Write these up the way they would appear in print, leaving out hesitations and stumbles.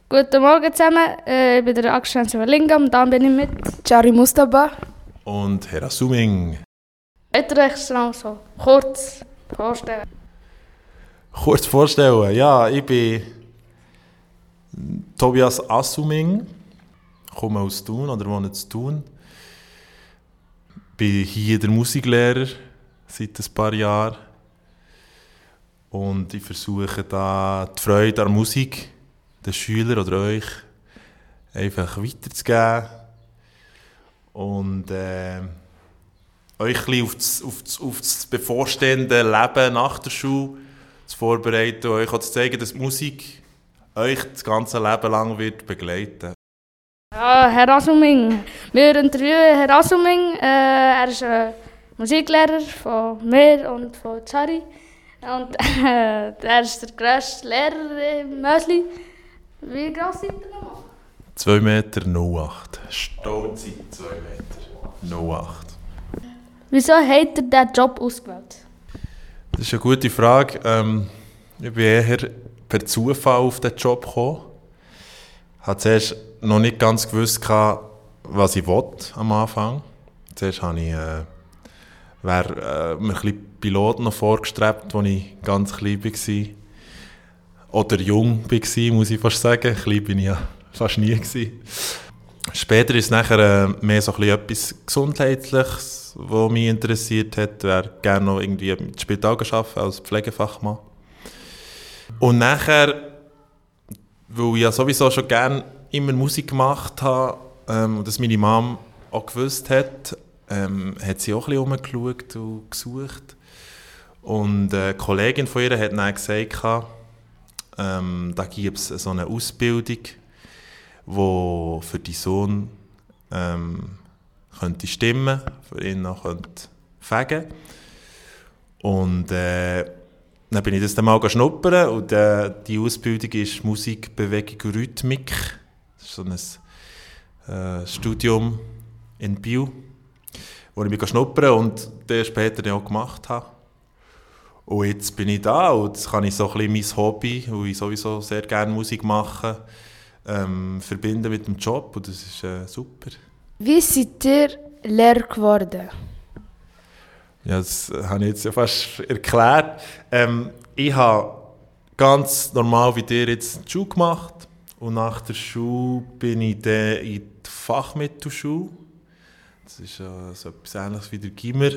Guten Morgen zusammen, ich bin der Akşener Lingam und dann bin ich mit Jari Mustafa und Hera Suming. Könnt ihr euch so kurz vorstellen? Kurz vorstellen, ja, ich bin Tobias Assuming, komme aus Thun oder wohne in Thun. Bin hier der Musiklehrer seit ein paar Jahren und ich versuche da die Freude an Musik den Schülern oder euch einfach weiterzugeben und euch ein bisschen auf das bevorstehende Leben nach der Schule zu vorbereiten und euch auch zu zeigen, dass Musik euch das ganze Leben lang wird begleiten. Ja, Herr Assuming. Wir interviewen Herr Assuming. Er ist Musiklehrer von mir und von Jari. Und er ist der grösste Lehrer im Mösli. Wie groß seid ihr nochmal? 2,08 Meter. Stolze 2,08 Meter. Wieso habt ihr diesen Job ausgewählt? Das ist eine gute Frage. Ich bin eher per Zufall auf diesen Job gekommen. Ich habe zuerst noch nicht ganz gewusst, was ich wollte am Anfang. Zuerst habe ich mir ein bisschen Pilot noch vorgestrebt, als ich ganz klein war. Oder jung war, muss ich fast sagen. Klein bin ich ja fast nie gewesen. Später ist es nachher mehr so etwas Gesundheitliches, was mich interessiert hat. Ich wäre gerne noch irgendwie mit Spital arbeiten als Pflegefachmann. Und nachher, weil ich ja sowieso schon gerne immer Musik gemacht habe und das meine Mom auch gewusst hat, hat sie auch ein bisschen herumgeschaut und gesucht. Und eine Kollegin von ihr hat dann gesagt, da gibt es so eine Ausbildung, die für deinen Sohn könnte stimmen, für ihn noch könnte fegen. Und dann bin ich das dann mal schnuppern und die Ausbildung ist Musik, Bewegung und Rhythmik. Das ist so ein Studium in Biel, wo ich mich schnuppern und dann später auch gemacht habe. Und jetzt bin ich da und jetzt kann ich so ein bisschen mein Hobby, wo ich sowieso sehr gerne Musik mache, verbinden mit dem Job und das ist super. Wie seid ihr Lehrer geworden? Ja, das habe ich jetzt ja fast erklärt. Ich habe ganz normal wie dir jetzt die Schule gemacht und nach der Schule bin ich dann in die Fachmittelschule. Das ist so etwas Ähnliches wie der Gimmer.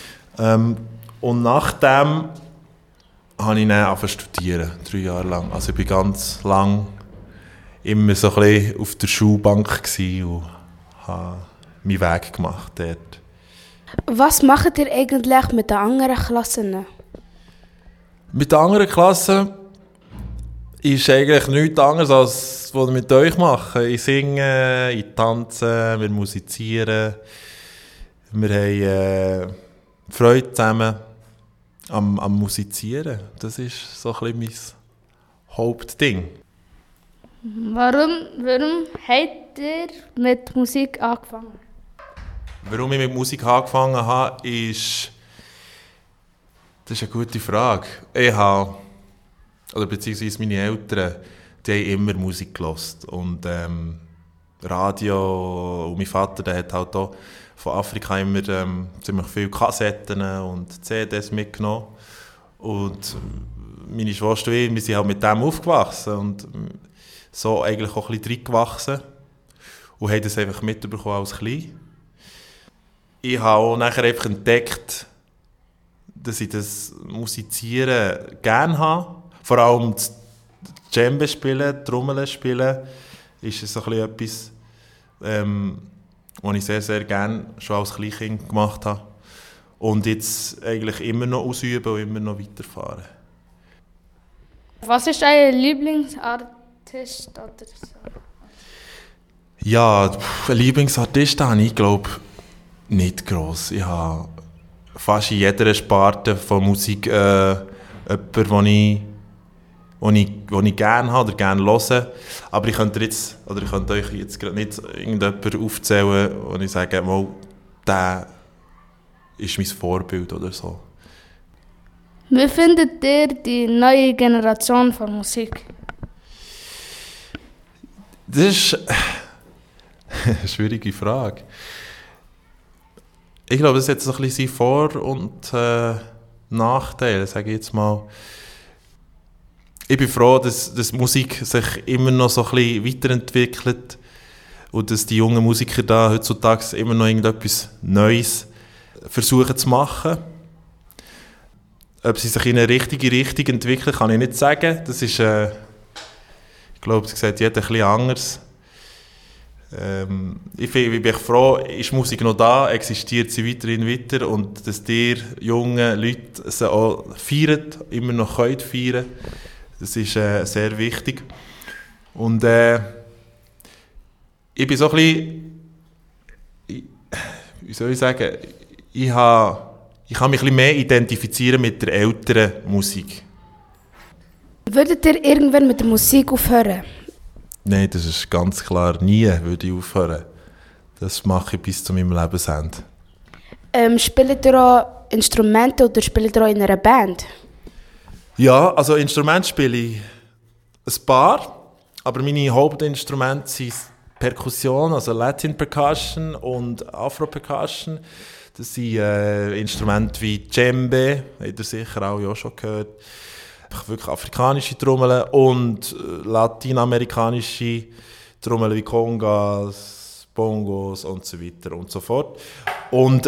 Und nachdem habe ich dann angefangen zu studieren, 3 Jahre lang. Also ich war ganz lang immer so ein bisschen auf der Schulbank und habe meinen Weg gemacht dort. Was macht ihr eigentlich mit den anderen Klassen? Mit den anderen Klassen ist eigentlich nichts anderes, als was ich mit euch mache. Ich singe, ich tanze, wir musizieren, wir haben Freude zusammen am Musizieren. Das ist so ein bisschen mein Hauptding. Warum habt ihr mit Musik angefangen? Warum ich mit Musik angefangen habe, das ist eine gute Frage. Beziehungsweise meine Eltern, die haben immer Musik gehört. Und Radio, und mein Vater, der hat halt auch von Afrika immer ziemlich viele Kassetten und CDs mitgenommen. Und meine Schwester und ich, wir sind halt mit dem aufgewachsen und so eigentlich auch ein bisschen reingewachsen und haben das einfach mitbekommen als Klein. Ich habe auch nachher einfach entdeckt, dass ich das Musizieren gerne habe. Vor allem das Djembe spielen, Trommeln spielen, ist so ein bisschen etwas, was ich sehr, sehr gerne schon als Kleinkind gemacht habe. Und jetzt eigentlich immer noch ausüben und immer noch weiterfahren. Was ist euer Lieblingsartist oder so? Ja, ein Lieblingsartist habe ich, glaube nicht gross. Ich habe fast in jeder Sparte von Musik jemanden, den ich gerne habe oder gerne höre. Aber ich könnte euch jetzt gerade nicht irgendjemanden aufzählen, wo ich sage, mal, der ist mein Vorbild oder so. Wie findet ihr die neue Generation von Musik? Das ist eine schwierige Frage. Ich glaube, das hat so ein bisschen Vor- und Nachteile, sage ich jetzt mal. Ich bin froh, dass Musik sich immer noch so ein bisschen weiterentwickelt und dass die jungen Musiker da heutzutage immer noch irgendetwas Neues versuchen zu machen. Ob sie sich in eine richtige Richtung entwickeln, kann ich nicht sagen. Das ist, ich glaube, das sieht jeder ein bisschen anders. Ich bin froh, ist Musik noch da, existiert sie weiterhin weiter und dass die jungen Leute sie auch feiern, immer noch feiern können, das ist sehr wichtig. Und ich bin so ein bisschen, wie soll ich sagen, ich kann mich ein bisschen mehr identifizieren mit der älteren Musik. Würdet ihr irgendwann mit der Musik aufhören? Nein, das ist ganz klar, nie würde ich aufhören. Das mache ich bis zu meinem Lebensende. Spielt ihr auch Instrumente oder spielt ihr auch in einer Band? Ja, also Instrumente spiele ich ein paar, aber meine Hauptinstrumente sind Perkussion, also Latin Percussion und Afro Percussion. Das sind Instrumente wie Djembe, habt ihr sicher auch schon gehört. Wirklich afrikanische Trommeln und lateinamerikanische Trommeln wie Congas, Bongos und so weiter und so fort. Und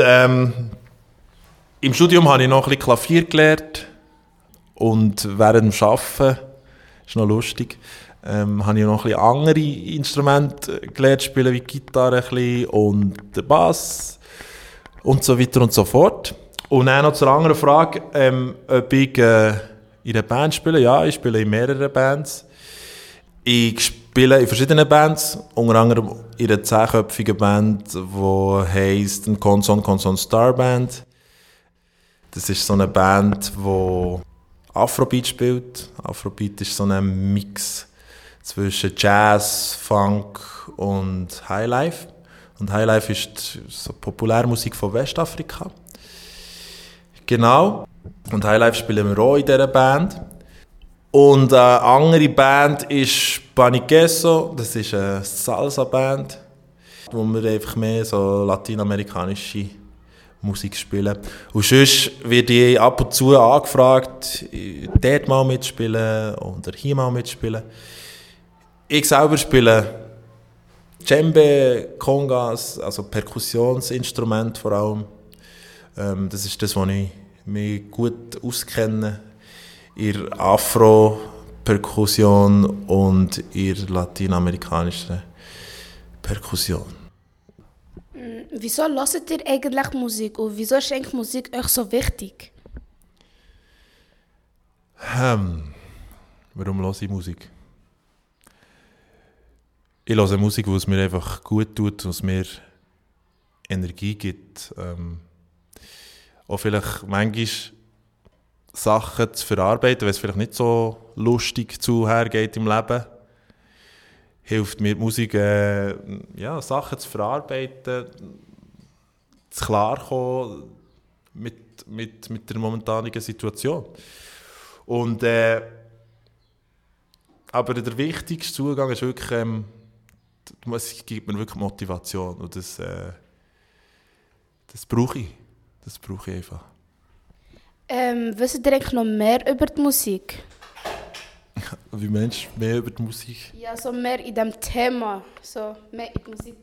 im Studium habe ich noch ein bisschen Klavier gelernt und während dem Arbeiten, ist noch lustig, habe ich noch ein bisschen andere Instrumente gelernt spielen, wie die Gitarre ein bisschen und den Bass und so weiter und so fort. Und dann noch zur anderen Frage, ob ich in einer Band spiele. Ja, ich spiele in mehreren Bands. Ich spiele in verschiedenen Bands, unter anderem in einer 10-köpfigen Band, die heisst Consonne Star Band. Das ist so eine Band, die Afrobeat spielt. Afrobeat ist so ein Mix zwischen Jazz, Funk und Highlife. Und Highlife ist so Populärmusik von Westafrika. Genau. Und Highlife spielen wir auch in dieser Band. Und eine andere Band ist Paniqueso. Das ist eine Salsa-Band, wo wir einfach mehr so lateinamerikanische Musik spielen. Und sonst werde ich ab und zu angefragt, dort mal mitspielen oder hier mal mitspielen. Ich selber spiele Djembe, Congas, also Perkussionsinstrument vor allem. Das ist das, was ich mich gut auskenne. In der Afro-Perkussion und in der lateinamerikanischen Perkussion. Wieso hört ihr eigentlich Musik und wieso ist eigentlich Musik euch so wichtig? Warum höre ich Musik? Ich höre Musik, die es mir einfach gut tut, was mir Energie gibt. Auch vielleicht manchmal Sachen zu verarbeiten, wenn es vielleicht nicht so lustig zuhergeht im Leben. Hilft mir die Musik, Sachen zu verarbeiten, zu klarkommen mit der momentanen Situation. Und, aber der wichtigste Zugang ist wirklich, die Musik gibt mir wirklich Motivation und das brauche ich. Das brauche ich einfach. Wisst ihr eigentlich noch mehr über die Musik? Wie meinst du mehr über die Musik? Ja, so mehr in diesem Thema. So mehr in die Musik.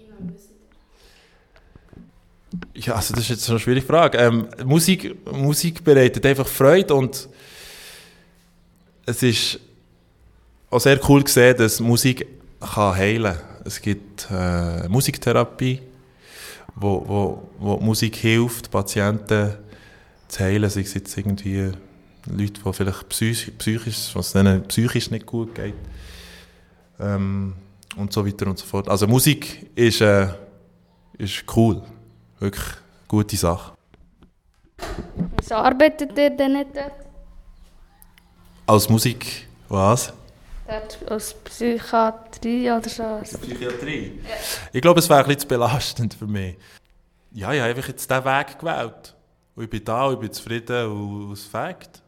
Ja, also das ist jetzt eine schwierige Frage. Musik bereitet einfach Freude und es ist auch sehr cool gesehen, dass Musik heilen kann. Es gibt Musiktherapie, wo Musik hilft, Patienten zu heilen, sei es jetzt irgendwie Leute, die vielleicht psychisch, was denen psychisch nicht gut geht. Und so weiter und so fort. Also Musik ist cool. Wirklich eine gute Sache. Wieso arbeitet ihr denn nicht dort? Als Musik, was? Dort als Psychiatrie oder so? Psychiatrie? Ja. Ich glaube, es wäre ein bisschen zu belastend für mich. Ja, ich habe einfach jetzt diesen Weg gewählt. Und ich bin da, und ich bin zufrieden und es fängt.